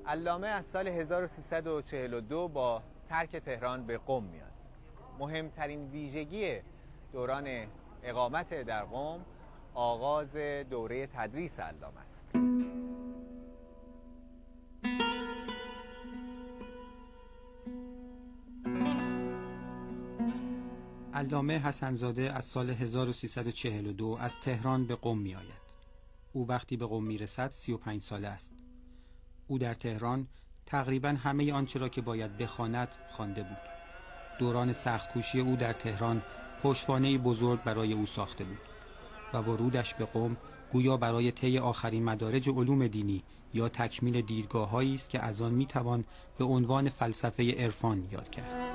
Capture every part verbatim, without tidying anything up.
علامه از سال هزار و سیصد و چهل و دو با ترک تهران به قم میاد. مهمترین ویژگی دوران اقامت در قم آغاز دوره تدریس علامه است. علامه حسن‌زاده از سال هزار و سیصد و چهل و دو از تهران به قم می آید. او وقتی به قم می رسد سی و پنج ساله است. او در تهران تقریباً همه آنچه را که باید بخواند خوانده بود. دوران سخت‌کوشی او در تهران پشتوانه‌ای بزرگ برای او ساخته بود و ورودش به قم گویا برای طی آخرین مدارج علوم دینی یا تکمیل دیدگاه‌هایی است که از آن می‌توان به عنوان فلسفه عرفان یاد کرد.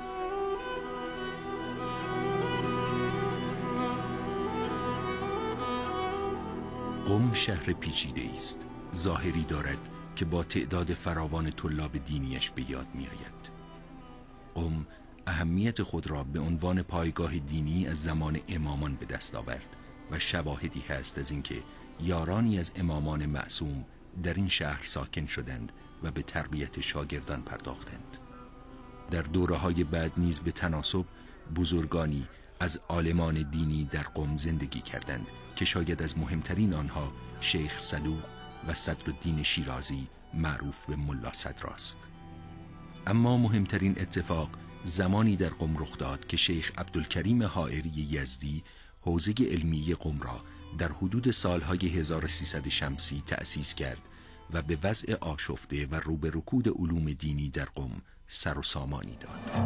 قم شهر پیچیده است. ظاهری دارد که با تعداد فراوان طلاب دینیش به یاد می آید. قم اهمیت خود را به عنوان پایگاه دینی از زمان امامان به دست آورد و شواهدی هست از اینکه یارانی از امامان معصوم در این شهر ساکن شدند و به تربیت شاگردان پرداختند. در دوره‌های بعد نیز به تناسب بزرگانی از عالمان دینی در قم زندگی کردند که شاید از مهمترین آنها شیخ صدوق و صدرالدین شیرازی معروف به ملا صدر است. اما مهمترین اتفاق زمانی در قم رخ داد که شیخ عبدالکریم حائری یزدی حوزه علمی قم را در حدود سالهای هزار و سیصد شمسی تأسیس کرد و به وضع آشفته و رو به رکود علوم دینی در قم سر و سامانی داد.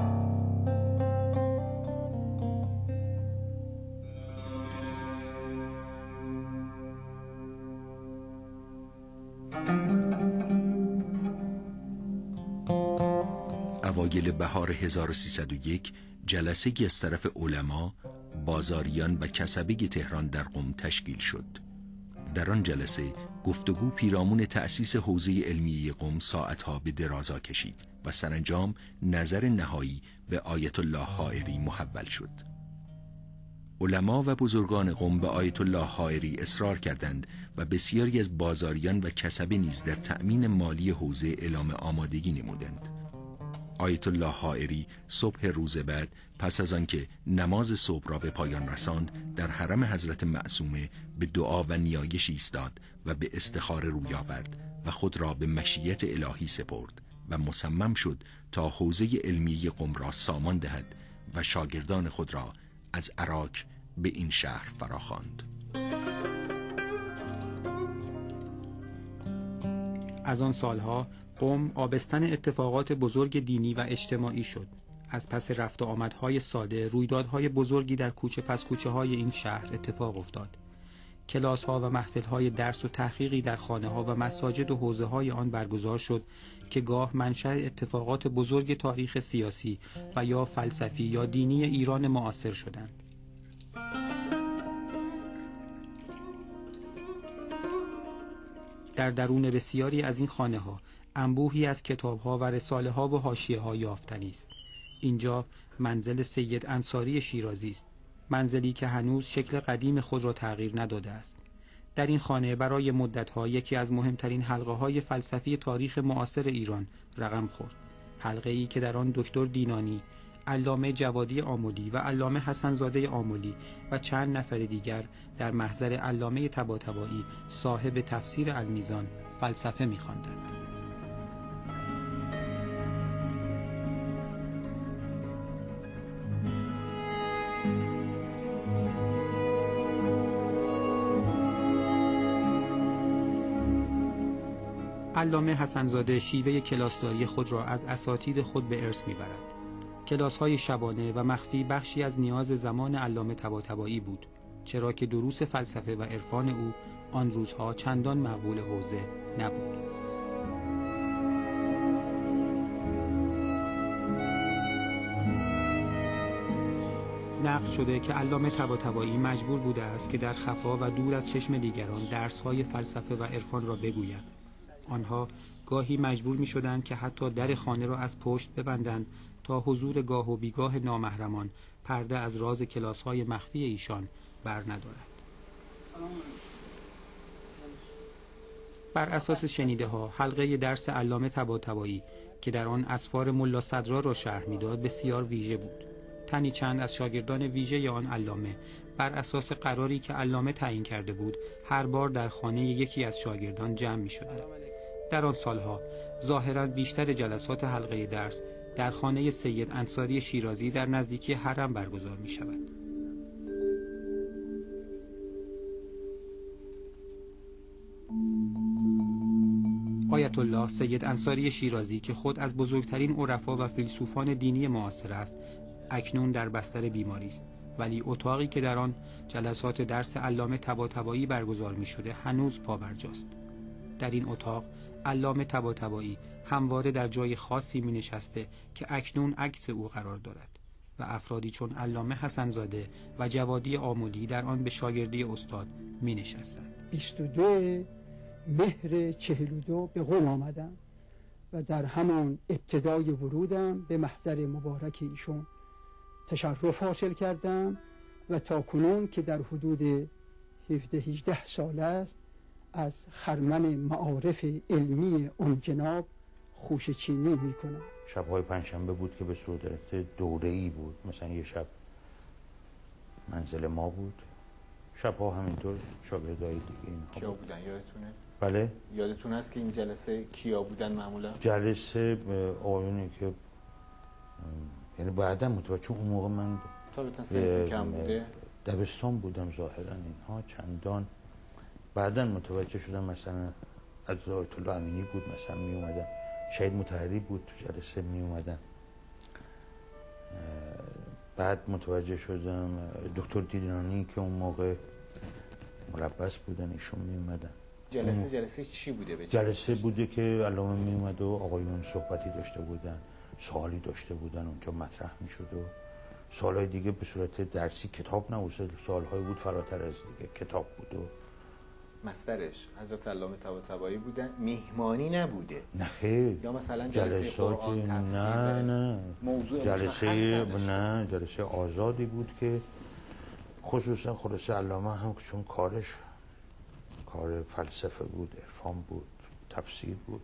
اوایل بهار هزار و سیصد و یک جلسه‌ای از طرف علما، بازاریان و کسبه تهران در قم تشکیل شد. در آن جلسه گفتگو پیرامون تأسیس حوزه علمی قم ساعتها به درازا کشید و سرانجام نظر نهایی به آیت الله حائری محول شد. علما و بزرگان قم به آیت الله حائری اصرار کردند و بسیاری از بازاریان و کسبه نیز در تأمین مالی حوزه اعلام آمادگی نمودند. آیت الله حائری صبح روز بعد پس از آنکه نماز صبح را به پایان رساند در حرم حضرت معصومه به دعا و نیایش ایستاد و به استخاره روی آورد و خود را به مشیت الهی سپرد و مصمم شد تا حوزه علمی قم را سامان دهد و شاگردان خود را از عراق به این شهر فراخواند. از آن سالها قم آبستن اتفاقات بزرگ دینی و اجتماعی شد. از پس رفت و آمدهای ساده رویدادهای بزرگی در کوچه پس کوچه های این شهر اتفاق افتاد. کلاس ها و محفل های درس و تحقیقی در خانه ها و مساجد و حوزه های آن برگزار شد که گاه منشأ اتفاقات بزرگ تاریخ سیاسی و یا فلسفی یا دینی ایران معاصر شدند. در درون بسیاری از این خانه ها انبوهی از کتاب ها و رساله ها و حاشیه ها یافتنی است. اینجا منزل سید انصاری شیرازی است، منزلی که هنوز شکل قدیم خود را تغییر نداده است. در این خانه برای مدت‌ها یکی از مهمترین حلقه‌های فلسفی تاریخ معاصر ایران رقم خورد. حلقه‌ای که در آن دکتر دینانی، علامه جوادی آملی و علامه حسن‌زاده آملی و چند نفر دیگر در محضر علامه طباطبایی صاحب تفسیر المیزان فلسفه می‌خواندند. علامه حسن‌زاده شیوه کلاسداری خود را از اساتید خود به ارث می‌برد. کلاس‌های شبانه و مخفی بخشی از نیاز زمان علامه طباطبایی بود، چرا که دروس فلسفه و عرفان او آن روزها چندان مقبول حوزه نبود. نقل شده که علامه طباطبایی مجبور بوده است که در خفا و دور از چشم دیگران درس‌های فلسفه و عرفان را بگوید. آنها گاهی مجبور می شدند که حتی در خانه را از پشت ببندند تا حضور گاه و بیگاه نامحرمان پرده از راز کلاس‌های مخفی ایشان بر ندارد. بر اساس شنیده ها حلقه درس علامه طباطبایی که در آن اسفار ملا صدرا را شرح میداد بسیار ویژه بود. تنی چند از شاگردان ویژه آن علامه بر اساس قراری که علامه تعیین کرده بود هر بار در خانه یکی از شاگردان جمع می شدند. در آن سالها ظاهراً بیشتر جلسات حلقه درس در خانه سید انصاری شیرازی در نزدیکی حرم برگزار می شود. آیت الله سید انصاری شیرازی که خود از بزرگترین عرفا و فیلسوفان دینی معاصر است، اکنون در بستر بیماری است، ولی اتاقی که در آن جلسات درس علامه طباطبایی برگزار می شده هنوز پابرجاست. در این اتاق علامه طباطبایی همواره در جای خاصی می نشسته که اکنون عکس او قرار دارد و افرادی چون علامه حسن‌زاده و جوادی آملی در آن به شاگردی استاد می نشستند. بیست و دو مهر چهل و دو به قم آمدم و در همان ابتدای ورودم به محضر مبارک ایشون تشرف حاصل کردم و تا کنون که در حدود هفده هجده سال است از خرمن معارف علمی اون جناب خوش چینی می کنم. شب‌های پنجشنبه بود که به صورت دوره‌ای بود، مثلا یه شب منزل ما بود، شب‌ها همینطور شاگردای دیگه اینها. کیا بودن یادتونه؟ بله یادتون هست که این جلسه کیا بودن معمولا؟ جلسه آقایونی که یعنی بعدا متوجه، چون اون موقع من طالباً سنی کم بوده، دبستان بودم ظاهرا، اینها چندان بعدا متوجه شدم. مثلا از آیت الله امینی بود مثلا می اومدن، شهید مطهری بود تو جلسه می اومدن. بعد متوجه شدم دکتر دیدنانی که اون موقع ملبس بودن ایشون می اومدن. جلسه جلسه چی بوده؟ به جلسه بوده که علامه می اومد و آقایون صحبتی داشته بودن، سوالی داشته بودن، اونجا مطرح می شد و سوالای دیگه به صورت درسی، کتاب نبود، سوالهای بود فراتر از دیگه کتاب بود و مسترش حضرت علامه طباطبایی بودن، میهمانی نبوده؟ نه خیر، یا مثلا جلسه قرآن تفسیر؟ نه نه موضوع جلسه نه جلسه آزادی بود که خصوصا خلاصه علامه هم چون کارش کار فلسفه بود، عرفان بود، تفسیر بود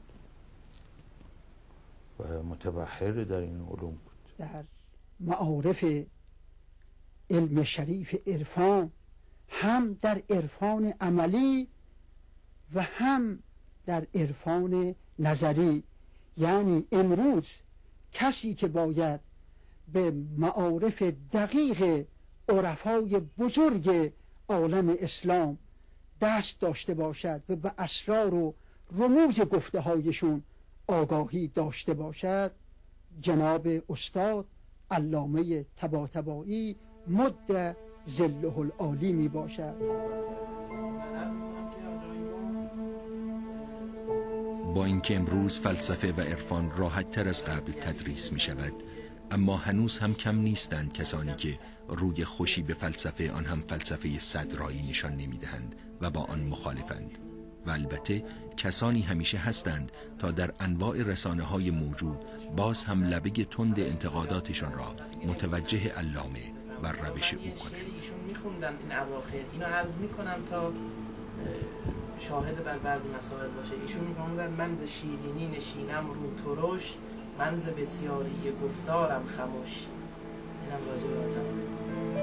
و متبحر در این علوم بود. در معارف علم شریف عرفان، هم در عرفان عملی و هم در عرفان نظری، یعنی امروز کسی که باید به معارف دقیق عرفای بزرگ عالم اسلام دست داشته باشد و به اسرار و رموز گفته هایشون آگاهی داشته باشد، جناب استاد علامه طباطبایی مد ظله العالی می باشد. با اینکه امروز فلسفه و عرفان راحت تر از قبل تدریس می شود، اما هنوز هم کم نیستند کسانی که روی خوشی به فلسفه، آن هم فلسفه صدرایی، نشان نمی دهند و با آن مخالفند. و البته کسانی همیشه هستند تا در انواع رسانه های موجود باز هم لبه تند انتقاداتشان را متوجه علامه و روش او کنند. ایشون میخوندم این اواخر، اینو عرض میکنم تا شاهد بر بعضی مسائل باشه. ایشون میگن من ز شیرینی نشینم رو ترش، من ز بسیاری گفتارم خموش. اینم راجع به آجام.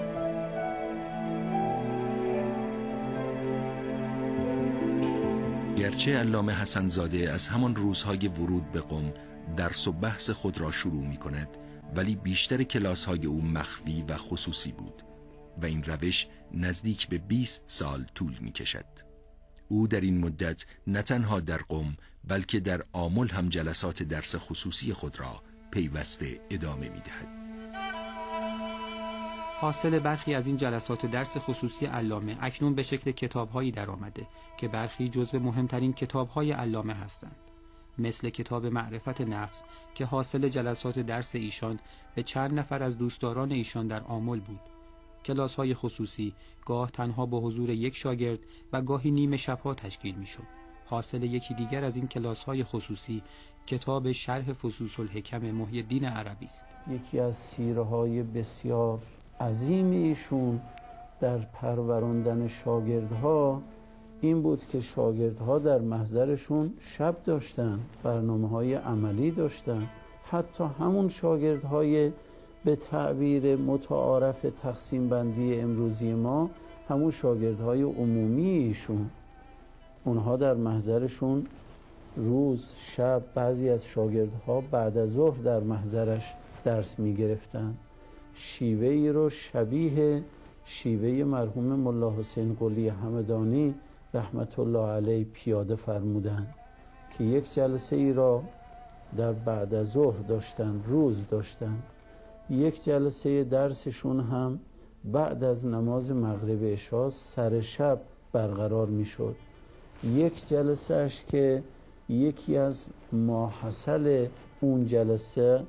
گرچه علامه حسن‌زاده از همان روزهای ورود به قم درس و بحث خود را شروع می کند، ولی بیشتر کلاس‌های او مخفی و خصوصی بود و این روش نزدیک به بیست سال طول می کشد. او در این مدت نه تنها در قم بلکه در آمل هم جلسات درس خصوصی خود را پیوسته ادامه می دهد. حاصل برخی از این جلسات درس خصوصی علامه اکنون به شکل کتاب‌هایی در آمده که برخی جزو مهمترین کتاب‌های علامه هستند، مثل کتاب معرفت نفس که حاصل جلسات درس ایشان به چند نفر از دوستداران ایشان در آمل بود. کلاس‌های خصوصی گاه تنها با حضور یک شاگرد و گاهی نیمه شب‌ها تشکیل می‌شد. حاصل یکی دیگر از این کلاس‌های خصوصی کتاب شرح فصوص الحکم محی الدین عربی است. یکی از سیره‌های بسیار عظیم ایشون در پروراندن شاگردها این بود که شاگردها در محضرشون شب داشتن، برنامه‌های عملی داشتن. حتی همون شاگردهای به تعبیر متعارف تقسیم بندی امروزی ما، همون شاگردهای عمومی ایشون، اونها در محضرشون روز، شب، بعضی از شاگردها بعد از ظهر در محضرش درس می گرفتن. شیوه ای رو شبیه شیوه مرحوم ملا حسین قلی همدانی رحمت الله علیه پیاده فرمودن که یک جلسه ای را در بعد از ظهر داشتن، روز داشتن. یک جلسه درسشون هم بعد از نماز مغرب عشا سر شب برقرار می شد. یک جلسه اش که یکی از ماحصل اون جلسه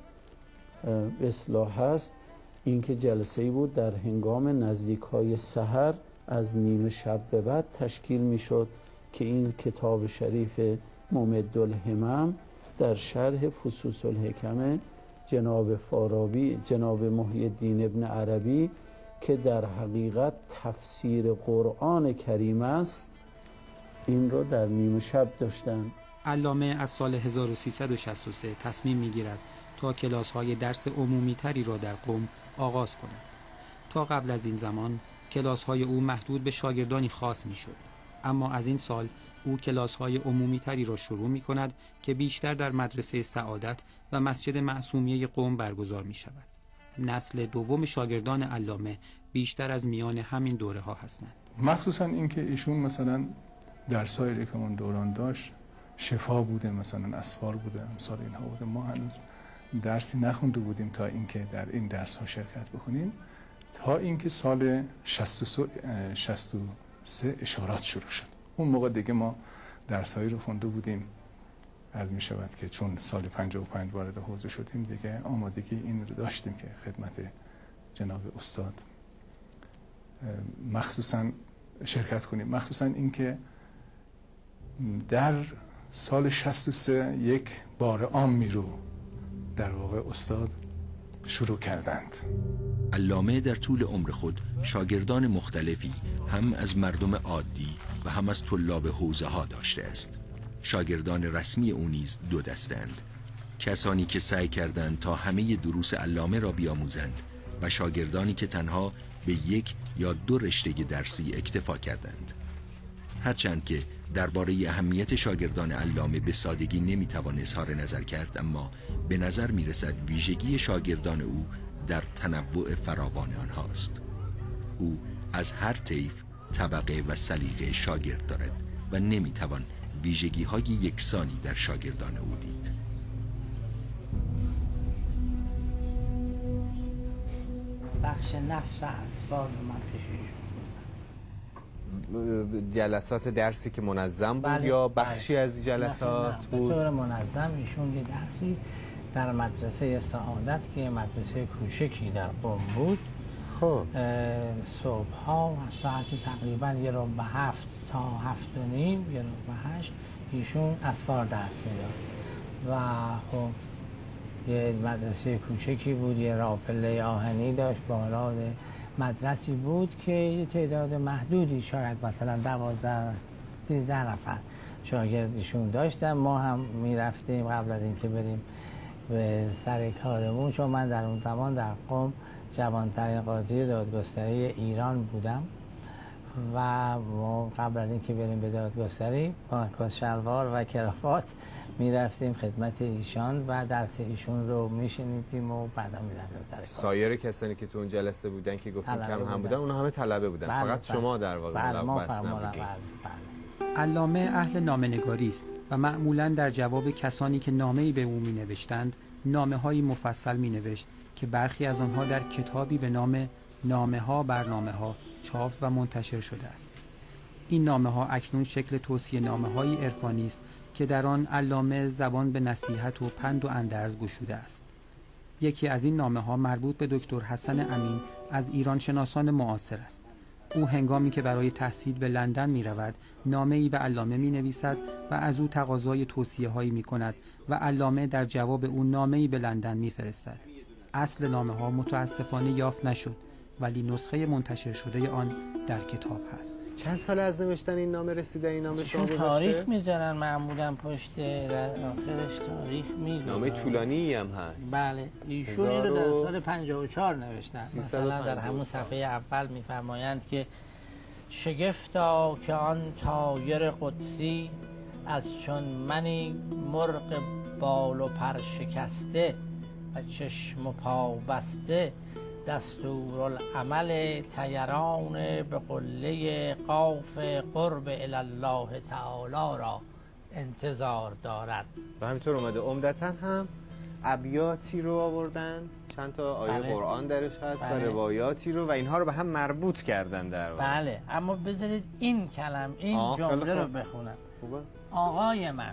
اصلاح هست، این که جلسه ای بود در هنگام نزدیک های سحر از نیمه شب به بعد تشکیل می شد که این کتاب شریف ممد الهمم در شرح فصوص الحکمه جناب فارابی، جناب محی الدین ابن عربی که در حقیقت تفسیر قرآن کریم است، این رو در نیمه شب داشتن. علامه از سال هزار و سیصد و شصت و سه تصمیم میگیرد تا کلاس‌های درس عمومی تری را در قم آغاز کند. تا قبل از این زمان کلاس‌های او محدود به شاگردانی خاص میشد، اما از این سال او کلاس‌های عمومی تری را شروع می کند که بیشتر در مدرسه سعادت و مسجد معصومیه قم برگزار می شود. نسل دوم شاگردان علامه بیشتر از میان همین دوره ها هستند. مخصوصا اینکه ایشون مثلا درسایی که اون دوران داشت شفا بوده، مثلا اسفار بوده، امثال اینها بوده. ما هنوز درسی نخونده بودیم تا اینکه در این درس ها شرکت بکنیم، تا اینکه سال شصت و سه اشارات شروع شد. اون موقع دیگه ما درسایی رو خونده بودیم. عرض می شود که چون سال پنجاه و پنج وارد حوزه شدیم دیگه آمادگی این رو داشتیم که خدمت جناب استاد مخصوصا شرکت کنیم. مخصوصا اینکه در سال شصت و سه یک بار عامی رو در واقع استاد شروع کردند. علامه در طول عمر خود شاگردان مختلفی هم از مردم عادی و هم از طلاب حوزه ها داشته است. شاگردان رسمی او نیز دو دستند: کسانی که سعی کردند تا همه دروس علامه را بیاموزند و شاگردانی که تنها به یک یا دو رشته درسی اکتفا کردند. هرچند که درباره اهمیت شاگردان علامه به سادگی نمیتوان اظهار نظر کرد، اما به نظر میرسد ویژگی شاگردان او در تنوع فراوان آنهاست. او از هر طیف، طبقه و سلیقه شاگرد دارد و نمیتوان ویژگی های یکسانی در شاگردان او دید. بخش نفس اطفال من پیشش جلسات درسی که منظم بود بله، یا بخشی بله. از جلسات نه، بود؟ به طور منظم ایشون یه درسی در مدرسه سعادت که مدرسه کوچکی در قم بود، خب صبح ها ساعتی تقریبا یه رو به هفت تا هفت و نیم، یه رو به هشت ایشون اسفار درس میداد و خب یه مدرسه کوچکی بود، یه راپله آهنی داشت، بالا مدرسی بود که یه تعداد محدودی، شاید مثلا دوازده سیزده نفر شاگرد ایشون داشتن. ما هم میرفتیم قبل از اینکه بریم به سر کارمون، چون من در اون زمان در قم جوانترین قاضی دادگستری ایران بودم و ما قبل از اینکه بریم به دادگستری با کت شلوار و کراوات میرفتیم خدمت ایشان و درس ایشون رو میشنیدیم و بعدا میرفتیم سر کار. سایر کسانی که تو اون جلسه بودن که گفتیم کم بودن. هم بودن، اونها همه طلبه بودن. بله، فقط بله. شما در واقع بله، ما ملوث فرمانده. نبودید. بله، بله. علامه اهل نامه‌نگاری است و معمولاً در جواب کسانی که نامه‌ای به او می‌نوشتند نامه‌هایی مفصل می‌نوشت که برخی از آنها در کتابی به نام نامه‌ها برنامه‌ها چاپ و منتشر شده است. این نامه‌ها اکنون شکل توصیه نامه‌های عرفانی است که در آن علامه زبان به نصیحت و پند و اندرز گشوده است. یکی از این نامه‌ها مربوط به دکتر حسن امین از ایران شناسان معاصر است. او هنگامی که برای تحصیل به لندن می رود نامه‌ای به علامه می نویسد و از او تقاضای توصیه‌هایی می کند و علامه در جواب او نامه‌ای به لندن می فرستد. اصل نامه‌ها متاسفانه یافت نشد ولی نسخه منتشر شده آن در کتاب هست. چند سال از نوشتن این نامه رسیده این نامه شما گذاشته؟ تاریخ میذارن معمولا پشت در آخرش تاریخ میذارن. نامه طولانی هم هست. بله ایشون این رو در سال پنجاه و چهار نوشتن. مثلا در همون صفحه اول میفرمایند که شگفتا که آن طایر قدسی از چون منی مرغ بال و پر شکسته و چشم و پا بسته دستورالعمل طیران به قله قاف قرب الله تعالی را انتظار دارد. و همینطور اومده عمدتاً هم ابیاتی رو آوردن، چند تا آیه بله. قرآن درش هست بله. و روایاتی رو و اینها رو به هم مربوط کردن در واقع. بله اما بذارید این کلم این جمله رو بخونم. خوبه؟ آقای من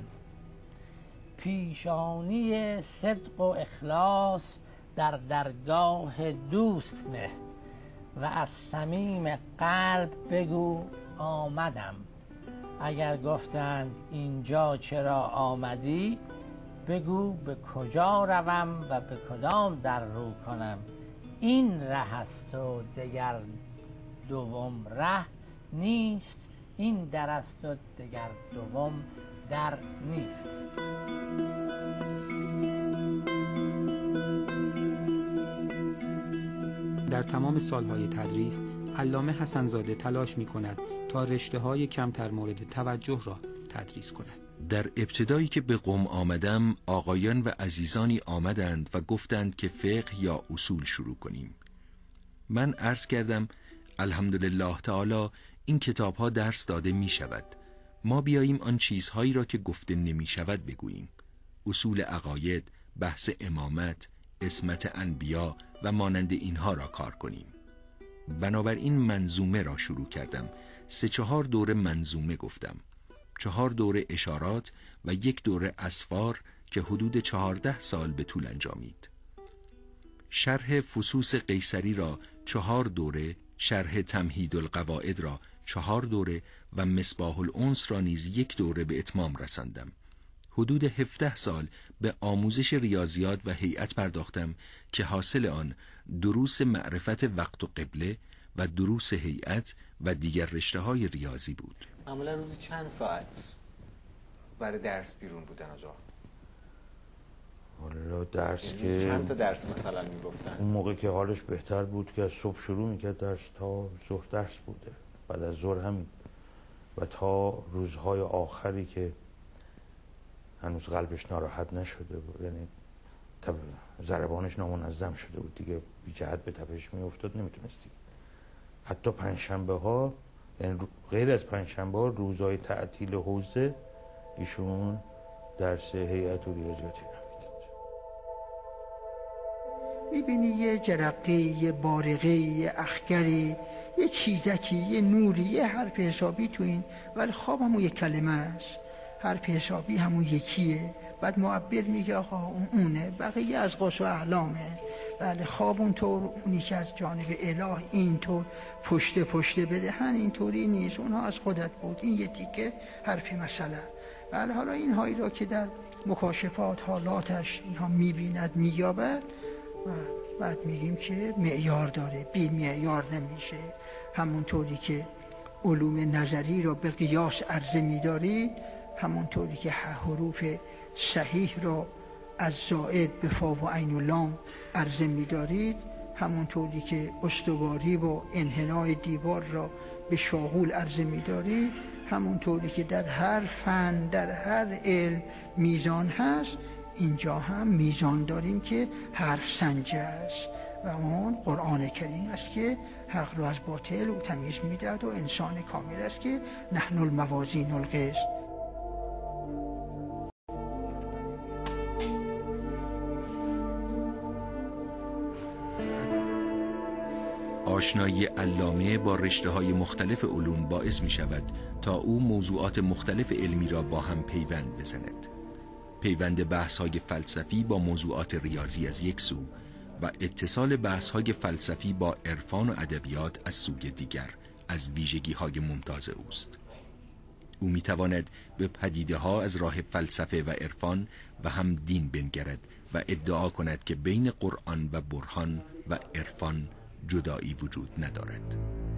پیشانی صدق و اخلاص در درگاه دوست نه و از صمیم قلب بگو آمدم. اگر گفتند اینجا چرا آمدی بگو به کجا روم و به کدام در رو کنم. این ره است و دگر دوم ره نیست، این در است و دگر دوم در نیست. در تمام سالهای تدریس علامه حسن‌زاده تلاش می‌کند تا رشته‌های کمتر مورد توجه را تدریس کند. در ابتدایی که به قم آمدم آقایان و عزیزانی آمدند و گفتند که فقه یا اصول شروع کنیم. من عرض کردم الحمدلله تعالی این کتاب‌ها درس داده می شود. ما بیاییم آن چیزهایی را که گفته نمی شود بگوییم. اصول عقاید، بحث امامت، عصمت انبیا و مانند اینها را کار کنیم. بنابراین منظومه را شروع کردم. سه چهار دوره منظومه گفتم. چهار دوره اشارات و یک دوره اسفار که حدود چهارده سال به طول انجامید. شرح فصوص قیصری را چهار دوره، شرح تمهید القواعد را چهار دوره و مصباح الانس را نیز یک دوره به اتمام رساندم. حدود هفده سال به آموزش ریاضیات و هیئت پرداختم که حاصل آن دروس معرفت وقت و قبله و دروس هیئت و دیگر رشته‌های ریاضی بود. معمولا روزی چند ساعت برای درس بیرون بودن آجا؟ والا درس که چند تا درس مثلا میگفتن؟ اون موقع که حالش بهتر بود که از صبح شروع میکرد درس تا ظهر درس بوده، بعد از ظهر همین و تا روزهای آخری که هنوز قلبش ناراحت نشده بود، یعنی ضربانش نامنظم شده بود دیگه، بی جهت به تپش میافتاد نمیتونستی. حتی پنجشنبه ها، یعنی غیر از پنجشنبه ها روزهای تعطیل حوزه ایشون درس هیئت و ریاضیاتی نمیدید. میبینی یه جرقه، یه بارقه، یه اخگری، یه چیزکی، یه نوری، یه حرف حسابی تو این، ولی خواب همون یک کلمه است، حرف حسابی همون یکیه. بعد معبر میگه آقا اون اونه، بقیه از قص و احلامه. بله خواب اونطور، اونی که از جانب اله اینطور پشت پشت بدهن اینطوری نیست، اونها از خودت بود. این یه تیکه حرف مثلا. بله حالا این هایی را که در مکاشفات حالاتش اینها میبیند مییابد و بعد میگیم که معیار داره، بی معیار نمیشه. همونطوری که علوم نظری را به قیاس عرضه میدارید، همونطوری که حروف صحیح را از زائد به فا و عین و لام عرضه می‌دارید، همونطوری که استواری و انحنای دیوار را به شاغول عرضه می‌دارید، همونطوری که در هر فن در هر علم میزان هست، اینجا هم میزان داریم که حرف سنجه است و اون قرآن کریم است که حق را از باطل و تمیز می‌دهد و انسان کامل است که نحن الموازین القسط. آشنایی علامه با رشته‌های مختلف علوم باعث می شود تا او موضوعات مختلف علمی را با هم پیوند بزند. پیوند بحث‌های فلسفی با موضوعات ریاضی از یک سو و اتصال بحث‌های فلسفی با عرفان و ادبیات از سوی دیگر از ویژگی‌های ممتاز اوست. او می تواند به پدیده‌ها از راه فلسفه و عرفان و هم دین بنگرد و ادعا کند که بین قرآن و برهان و عرفان جدایی وجود ندارد.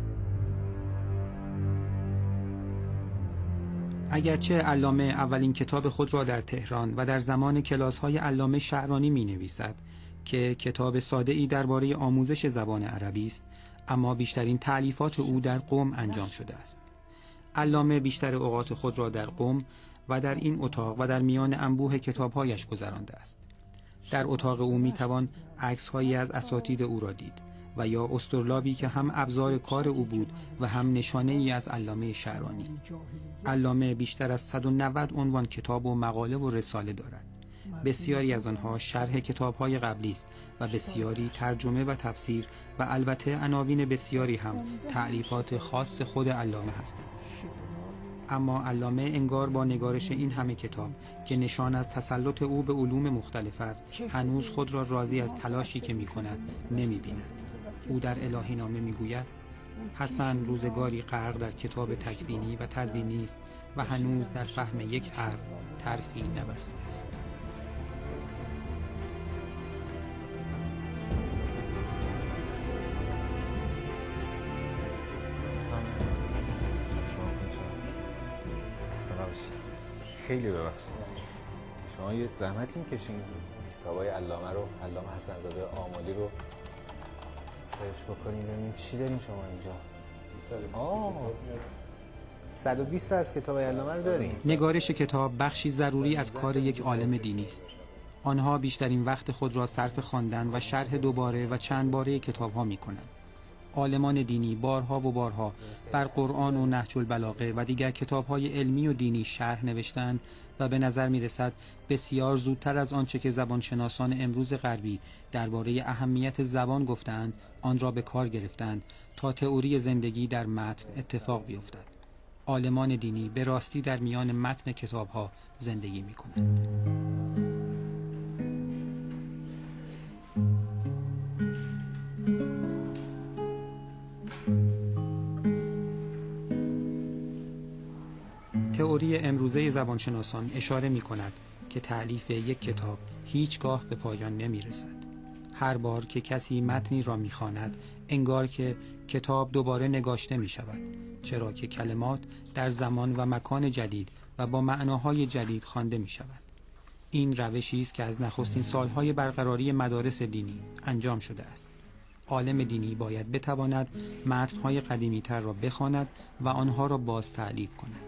اگرچه علامه اولین کتاب خود را در تهران و در زمان کلاس‌های علامه شعرانی می‌نویسد که کتاب ساده‌ای درباره آموزش زبان عربی است، اما بیشترین تألیفات او در قم انجام شده است. علامه بیشتر اوقات خود را در قم و در این اتاق و در میان انبوه کتاب‌هایش گذرانده است. در اتاق او می‌توان عکس‌هایی از اساتید او را دید و یا استرلابی که هم ابزار کار او بود و هم نشانه‌ای از علامه شعرانی. علامه بیشتر از صد و نود عنوان کتاب و مقاله و رساله دارد. بسیاری از آنها شرح کتاب‌های قبلی است و بسیاری ترجمه و تفسیر و البته عناوین بسیاری هم تألیفات خاص خود علامه هستند. اما علامه انگار با نگارش این همه کتاب که نشان از تسلط او به علوم مختلف است، هنوز خود را راضی از تلاشی که می‌کند نمی‌بیند. او در الهی نامه می‌گوید حسن روزگاری غرق در کتاب تکوینی و تدوینی است و هنوز در فهم یک حرف طرفی نبسته است. خیلی ببخشید، شما یه زحمتی می‌کشین کتابای علامه رو، علامه حسن زاده آملی رو سرچ بکنیم ببینیم چی دارین شما اینجا. آه صد و بیست تا از کتابای علامه رو دارین. نگارش کتاب بخشی ضروری از کار یک عالم دینی است. آنها بیشترین وقت خود را صرف خواندن و شرح دوباره و چند باره کتاب‌ها می‌کنند. عالمان دینی بارها و بارها بر قرآن و نهج البلاغه و دیگر کتاب‌های علمی و دینی شرح نوشتند و به نظر می‌رسد بسیار زودتر از آنچه که زبانشناسان امروز غربی درباره اهمیت زبان گفتند آن را به کار گرفتند تا تئوری زندگی در متن اتفاق بیفتد. عالمان دینی به راستی در میان متن کتاب‌ها زندگی می‌کنند. تئوری امروزه زبانشناسان اشاره می کند که تألیف یک کتاب هیچگاه به پایان نمی رسد. هر بار که کسی متنی را می خواند انگار که کتاب دوباره نگاشته می شود، چرا که کلمات در زمان و مکان جدید و با معناهای جدید خوانده می شود. این روشی است که از نخستین سالهای برقراری مدارس دینی انجام شده است. عالم دینی باید بتواند متن‌های قدیمی‌تر را بخواند و آنها را باز تألیف کند.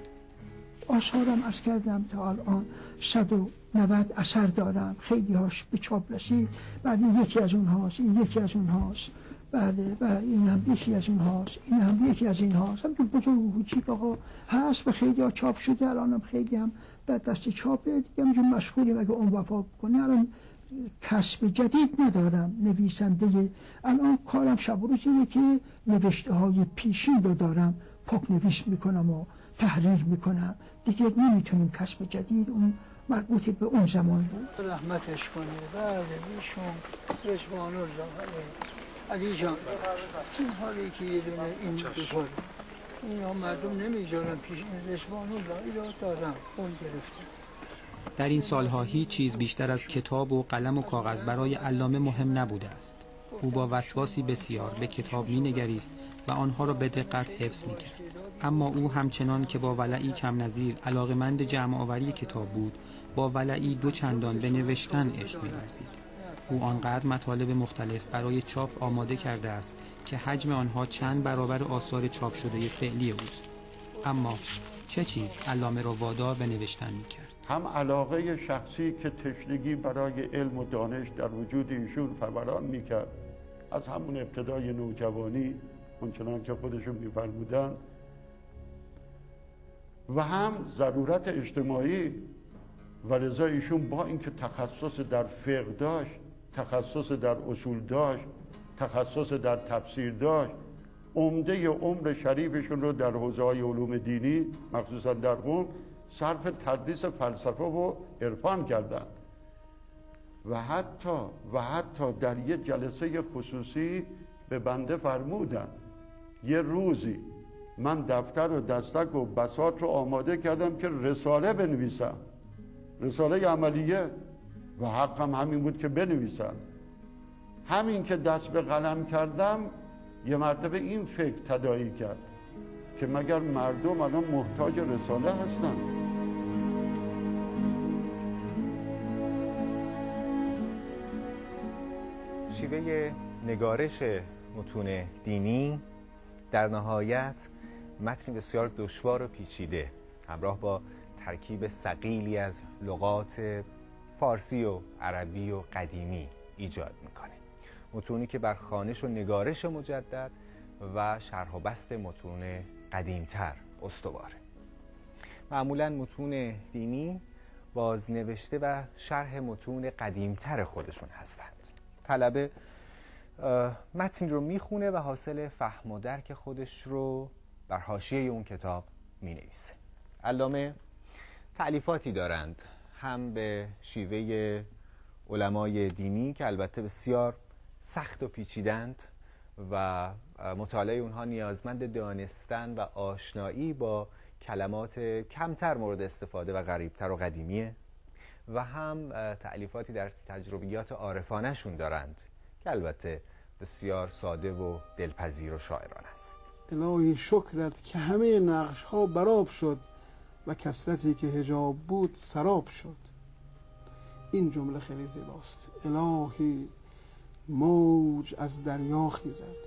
آثارم عرض کردم تا الان صد و نود اثر دارم، خیلی هاش به چاپ رسید. بعد این یکی از اونهاست، این یکی از اونهاست، بله و این هم یکی از اونهاست، این هم یکی از این هاست. هم بزرگ و کوچیک آقا هست و خیلی ها چاپ شده، الان هم خیلی هم در دست چاپه دیگه. همینجور مشغولیم اگه اون وفا کنه. الان کسب جدید ندارم، نویسنده الان کارم شب و روز اینه که نوشته های پیشین رو دارم پاک نویس میکنم و تحریر میکنم دیگه. نمیتونیم کسب جدید، اون مربوط به اون زمان بود. رحمتش کنه. بله ایشون رضوان الله علی جان، این حالی که یه دونه این دوپاره اینا مردم نمیذارن پیش این رضوان الله اینا دارم اون گرفته. در این سالها هیچ چیز بیشتر از کتاب و قلم و کاغذ برای علامه مهم نبوده است. او با وسواسی بسیار به کتاب می‌نگریست و آنها را به دقت حفظ می‌کرد. اما او همچنان که با ولعی کم نظیر علاقمند جمع آوری کتاب بود، با ولعی دو چندان به نوشتن عشق می‌ورزید. او آنقدر مطالب مختلف برای چاپ آماده کرده است که حجم آنها چند برابر آثار چاپ شده فعلی اوست. اما چه چیز علامه را وادار به نوشتن می‌کرد؟ هم علاقه شخصی که تشنگی برای علم و دانش در وجود ایشون فوران می‌کرد از همون ابتدای نوجوانی اونچنان که خودشون می‌فرمودن، و هم ضرورت اجتماعی. و لذا ایشون با اینکه تخصص در فقه داشت، تخصص در اصول داشت، تخصص در تفسیر داشت، عمده عمر شریفشون رو در حوزه‌های علوم دینی مخصوصا در قم صرف تدریس فلسفه و عرفان کردند. و حتی و حتی در یه جلسه خصوصی به بنده فرمودن یه روزی من دفتر و دستک و بساط رو آماده کردم که رساله بنویسم، رساله عملیه، و حقم همین بود که بنویسم. همین که دست به قلم کردم یه مرتبه این فکر تداعی کرد که مگر مردم الان محتاج رساله هستن؟ شیوه نگارش متون دینی در نهایت متنی بسیار دشوار و پیچیده همراه با ترکیب ثقیلی از لغات فارسی و عربی و قدیمی ایجاد میکنه. متونی که بر خوانش و نگارش مجدد و شرح و بسط متون قدیمتر استواره. معمولاً متون دینی بازنوشته و شرح متون قدیمتر خودشون هستند. طلبه متن رو میخونه و حاصل فهم و درک خودش رو بر حاشیه اون کتاب مینویسه. علامه تألیفاتی دارند هم به شیوه علمای دینی که البته بسیار سخت و پیچیدند و مطالعه اونها نیازمند دانستن و آشنایی با کلمات کمتر مورد استفاده و غریبتر و قدیمیه، و هم تألیفاتی در تجربیات عارفانه‌شون دارند که البته بسیار ساده و دلپذیر و شاعرانه است. الهی شکرت که همه نقش ها براب شد و کثرتی که حجاب بود سراب شد. این جمله خیلی زیباست. الهی موج از دریا خیزد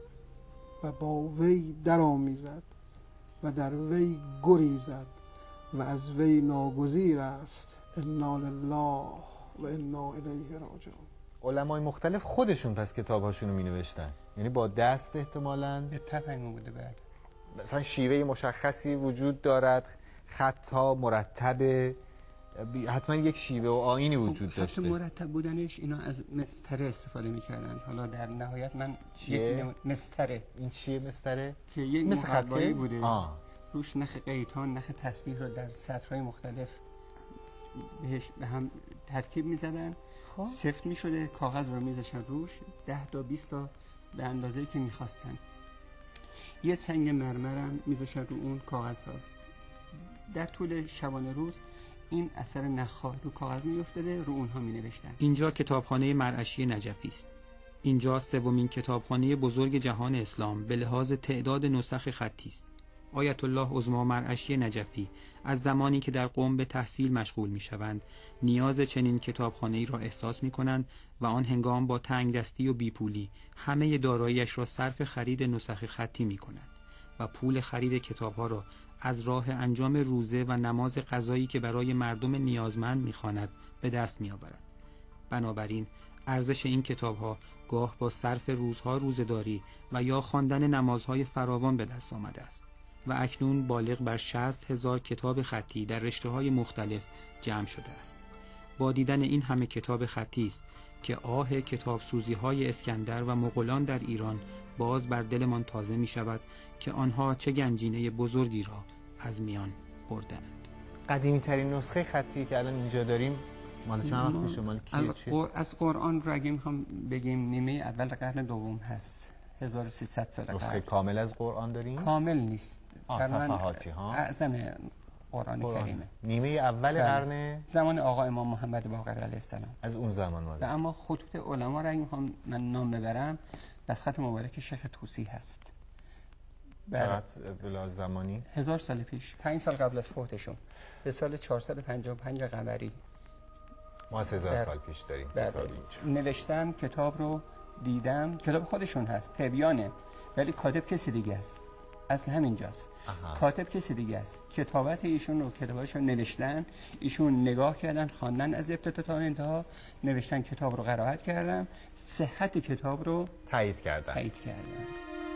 و با وی در آمیزد و در وی گریزد و از وی ناگزیر است. انا لله و انا الیه راجعون. علمای مختلف خودشون پس کتاب‌هاشون رو می‌نوشتن، یعنی با دست احتمالاً به تفنگ بوده. بعد مثلا شیوه مشخصی وجود دارد، خط‌ها مرتب، حتما یک شیوه و آیینی وجود خب داشته. خط مرتب بودنش اینا از مستره استفاده می‌کردن. حالا در نهایت من یک مستره. این چیه مستره؟ که یک مثل مقوایی بوده. آه. روش نخ قیتان، نخ تسبیح رو در سطرهای مختلف بهش به هم ترکیب می‌زدن. سفت می‌شده، کاغذ رو می‌ذاشتن روش، ده تا بیست تا به اندازه‌ای که می‌خواستن. یه سنگ مرمرم می‌ذاشتن رو اون کاغذها. در طول شبانه روز این اثر نخ‌ها رو کاغذ می‌افتاده، رو اونها می‌نوشتن. اینجا کتابخانه مرعشی نجفی است. اینجا سومین کتابخانه بزرگ جهان اسلام به لحاظ تعداد نسخ خطی است. آیت الله عظما مرعشی نجفی از زمانی که در قم به تحصیل مشغول می‌شوند، نیاز چنین کتابخانه‌ای را احساس می‌کنند و آن هنگام با تنگدستی و بیپولی همه دارایی‌اش را صرف خرید نسخ خطی می‌کنند و پول خرید کتاب‌ها را از راه انجام روزه و نماز قضایی که برای مردم نیازمند می‌خواند به دست می‌آورد. بنابراین ارزش این کتاب‌ها گاه با صرف روزها روزه‌داری و یا خواندن نمازهای فراوان به دست آمده است و اکنون بالغ بر شصت هزار کتاب خطی در رشته‌های مختلف جمع شده است. با دیدن این همه کتاب خطی است که آه کتابسوزی‌های اسکندر و مغولان در ایران باز بر دلمان تازه می‌شود که آنها چه گنجینه بزرگی را از میان بردند. قدیمی‌ترین نسخه خطی که الان اینجا داریم مال چند وقت میشه؟ مال کیه؟ چیه؟ از قرآن رو اگه میخوام بگیم نیمه اول قرن دوم هست، هزار و سیصد سال قبل. نسخه کامل از قرآن داریم؟ کامل نیست. صفحاتی ها. اعظم قرآن, قرآن کریمه. نیمه اول قرن زمان آقا امام محمد باقر علیه السلام. از اون زمان مال. اما خطوط علما رو اگه میخوام من نام ببرم، دستخط مبارک شیخ طوسی هست. چقدر بلا زمانی؟ هزار سال پیش، پنج سال قبل از فوتشون، به سال چهارصد و پنجاه و پنج قمری. ما از هزار سال پیش داریم کتاب اینجا. نوشتم، کتاب رو دیدم، کتاب خودشون هست، تبیانه، ولی کاتب کسی دیگه است. اصل همینجاست. کاتب کسی دیگه است. کتابت ایشون رو کتاباشون نوشتن، ایشون نگاه کردن، خواندن از ابتدا تا انتها، نوشتن، کتاب رو قرائت کردن، صحت کتاب رو تایید کردن. تایید کردن.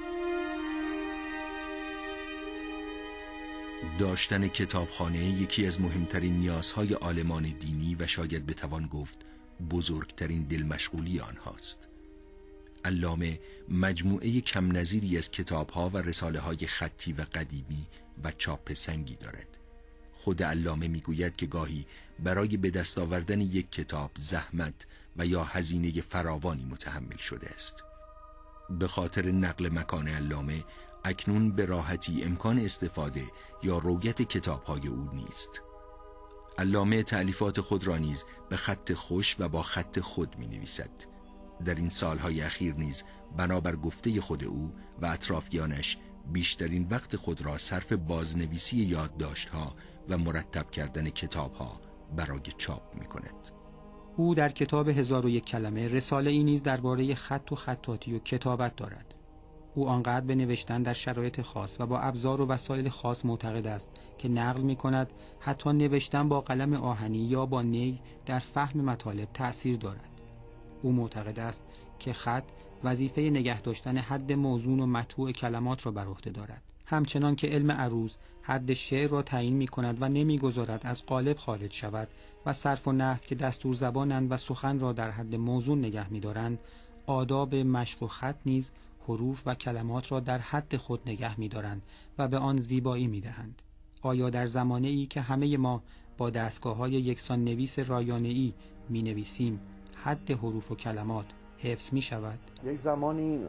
داشتن کتابخانه یکی از مهمترین نیازهای عالمان دینی و شاید بتوان گفت بزرگترین دلمشغولی آنهاست. علامه مجموعه کم نظیری از کتابها و رساله های خطی و قدیمی و چاپ سنگی دارد. خود علامه میگوید که گاهی برای به دست آوردن یک کتاب زحمت و یا هزینه فراوانی متحمل شده است. به خاطر نقل مکان علامه اکنون به راحتی امکان استفاده یا رویت کتاب‌های او نیست. علامه تألیفات خود را نیز به خط خوش و با خط خود می‌نویسد. در این سالهای اخیر نیز بنابر گفته خود او و اطرافیانش بیشترین وقت خود را صرف بازنویسی یادداشت‌ها و مرتب کردن کتاب‌ها برای چاپ می‌کند. او در کتاب هزار و یک کلمه رساله ای نیز درباره خط و خطاطی و کتابت دارد. او آنقدر به نوشتن در شرایط خاص و با ابزار و وسایل خاص معتقد است که نقل می‌کند حتی نوشتن با قلم آهنی یا با نی در فهم مطالب تأثیر دارد. او معتقد است که خط وظیفه نگه داشتن حد موزون و مطبوع کلمات را بر عهده دارد، همچنان که علم عروض حد شعر را تعیین می‌کند و نمی‌گذارد از قالب خارج شود و صرف و نحو که دستور زبانند و سخن را در حد موزون نگه می‌دارند. آداب مشق و خط نیز حروف و کلمات را در حد خود نگه می‌دارند و به آن زیبایی می‌دهند. آیا در زمانه‌ای که همه ما با دستگاه‌های یکسان نویس رایانه‌ای می‌نویسیم حد حروف و کلمات حفظ می‌شود؟ یک زمانی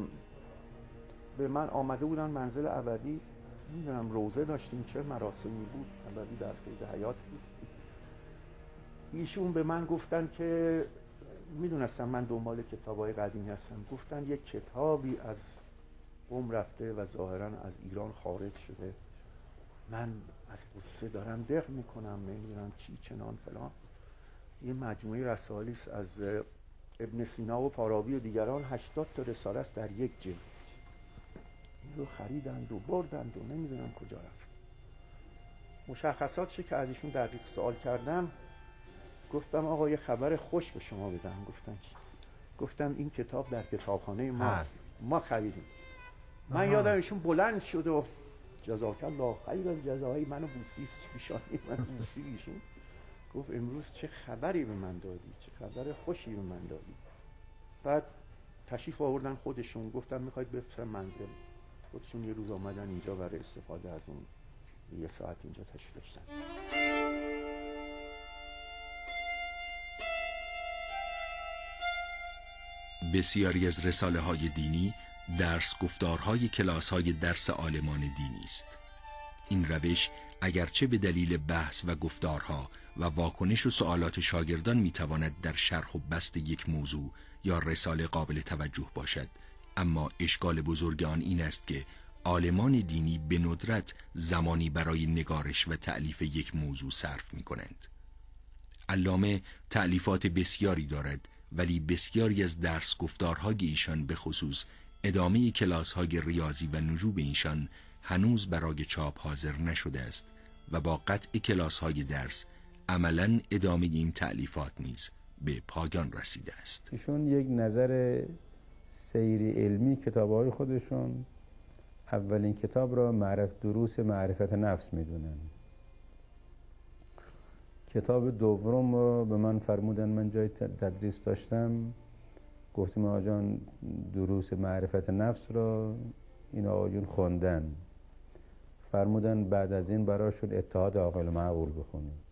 به من آمده بودن منزل ابدی، نمیدونم روزه داشتیم چه مراسمی بود، ابدی در قید حیات بود. ایشون به من گفتن که میدونستم من دنبال کتابای قدیمی هستم، گفتن یک کتابی از قم رفته و ظاهرا از ایران خارج شده. من از قصه دارم دق میکنم، نمیدونم چی چنان فلان. یه مجموعه رسالی است از ابن سینا و فارابی و دیگران، هشتاد تا رساله است در یک جلد. این رو خریدند و بردند و نمیدونم کجا رفت. مشخصاتش که از ایشون دقیق سوال کردم، گفتم آقا یه خبر خوش به شما بدم. گفتن چی؟ گفتم این کتاب در کتابخانه ما هست، ما خریدیم. من آها. یادم ایشون بلند شد و جزاک الله خیر الجزای منو بوسید پیشانی منو بوسید. ایشون گفت امروز چه خبری به من دادی، چه خبر خوشی به من دادی. بعد تشریف آوردن خودشون، گفتن میخواید بفرستم منزل. خودشون یه روز آمدن اینجا برای استفاده از اون، یه ساعت اینجا تشریف داشتن. بسیاری از رساله های دینی درس گفتارهای کلاس های درس عالمان دینی است. این روش اگرچه به دلیل بحث و گفتارها و واکنش و سوالات شاگردان میتواند در شرح و بسط یک موضوع یا رساله قابل توجه باشد، اما اشکال بزرگ آن این است که عالمان دینی به ندرت زمانی برای نگارش و تألیف یک موضوع صرف می کنند. علامه تألیفات بسیاری دارد، ولی بسیاری از درس گفتارهای ایشان به خصوص ادامه کلاس‌های ریاضی و نجوم ایشان هنوز برای چاپ حاضر نشده است و با قطع کلاس‌های درس عملاً ادامه این تألیفات نیز به پایان رسیده است. ایشون یک نظر سیری علمی کتاب‌های خودشون اولین کتاب را معرف دروس معرفت نفس می‌دونن. کتاب دوم رو به من فرمودن، من جای تدریس داشتم، گفتیم آقا جان دروس معرفت نفس رو این آقایون خوندن، فرمودن بعد از این براشون اتحاد عاقل معقول بخونید.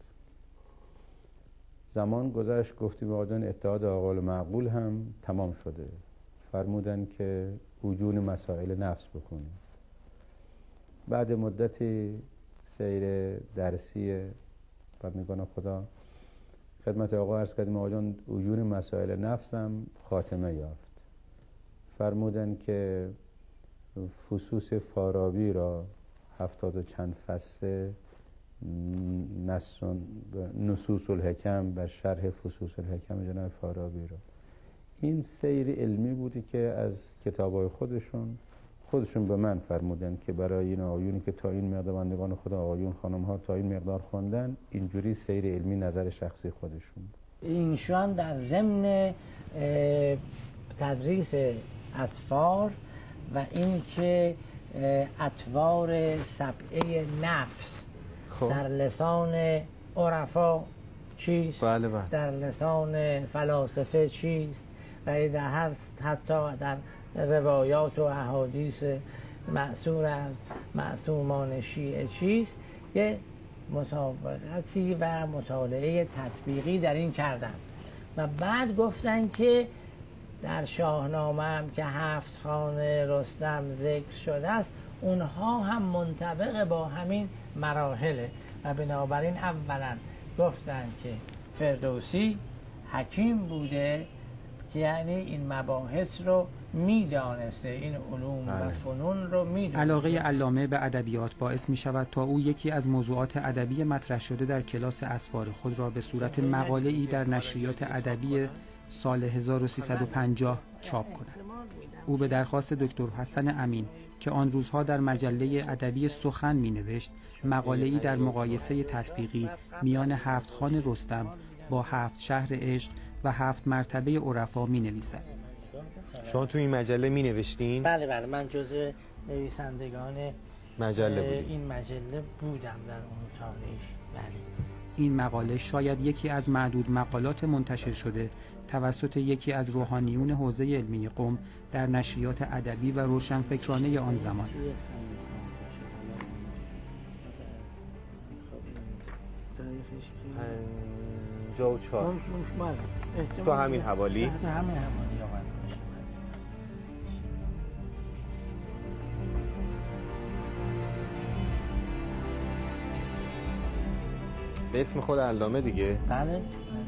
زمان گذشت، گفتیم آقا جان اتحاد عاقل معقول هم تمام شده، فرمودن که وجود مسائل نفس بخونید. بعد مدتی سیر درسی بندگان خدا خدمت آقا عرض کردیم آقا جان وجود مسائل نفسم خاتمه یافت. فرمودن که فصوص فارابی را هفتاد و چند فصل نصوص الحکم و شرح فصوص الحکم جناب فارابی را. این سیر علمی بودی که از کتابای خودشون خودشون به من فرمودن که برای این آقایونی که تا این مقدار بندگان خدا آقایون خانم ها تا این مقدار خوندن، اینجوری سیر علمی نظر شخصی خودشون. اینشان در ضمن تدریس اطفار و اینکه اطوار سبعه نفس خب. در لسان عرفا چیست؟ بله بله. در لسان فلاسفه چیست؟ و در هر حتی در روایات و احادیث معصور از معصومان شیعه چیست، یه مسابقتی و مطالعه تطبیقی در این کردن و بعد گفتن که در شاهنامه هم که هفت خانه رستم ذکر شده است اونها هم منطبق با همین مراحله و بنابراین اولا گفتن که فردوسی حکیم بوده که یعنی این مباحث رو میدانسته، این علوم و فنون رو میدونسته. علاقه علامه به ادبیات باعث می شود تا او یکی از موضوعات ادبی مطرح شده در کلاس اسفار خود را به صورت مقاله‌ای در نشریات ادبی سال هزار و سیصد و پنجاه چاپ کند. او به درخواست دکتر حسن امین که آن روزها در مجله ادبی سخن می نوشت، مقاله‌ای در مقایسه تطبیقی میان هفت خان رستم با هفت شهر عشق و هفت مرتبه عرفا می نویسد. شما تو این مجله می نوشتین؟ بله بله، من جزء نویسندگان مجله بودیم. این مجله بودم در اون تاریخ. بله. این مقاله شاید یکی از معدود مقالات منتشر شده توسط یکی از روحانیون حوزه علمی قم در نشریات ادبی و روشنفکرانه آن زمان است. پنجاه و چهار تو همین حوالی؟ تو همین حوالی آقا. به اسم خود علامه دیگه؟ بله.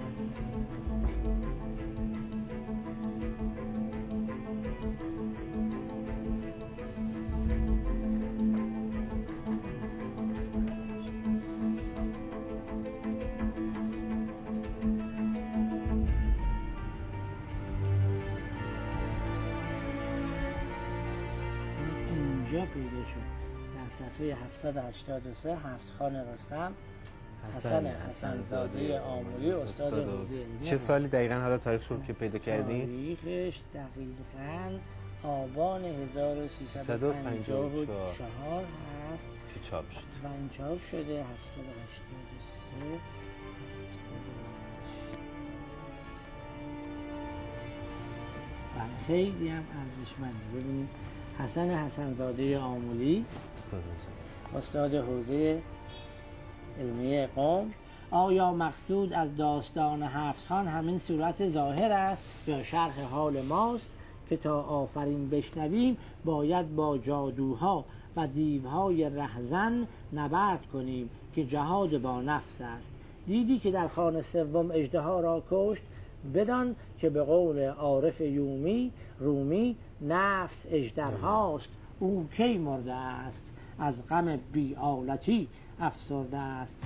اینجا پیدا شد در صفحه هفتصد و هشتاد و سه هفت خان رستم، حسن حسن‌زاده آملی، استاد حوزه علمی. چه سالی دقیقاً حالا تاریخش رو که پیدا کردین؟ تاریخش دقیقاً آبان هزار و سیصد و پنجاه و چهار هست که چاپ شد و این چاپ شده هفتصد و هشتاد و سه. خیلی هم ارزشمنده. ببینید، حسن حسن‌زاده آملی، استاد حوزه علمی قم. آیا مقصود از داستان هفت خان همین صورت ظاهر است یا شرح حال ماست که تا آفرین بشنویم باید با جادوها و دیوهای رهزن نبرد کنیم که جهاد با نفس است. دیدی که در خان سوم اژدها را کشت، بدان که به قول عارف یومی رومی نفس اژدرهاست، او کی مرده است، از غم بی‌آلتی افسرده است.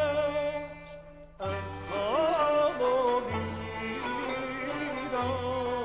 Oh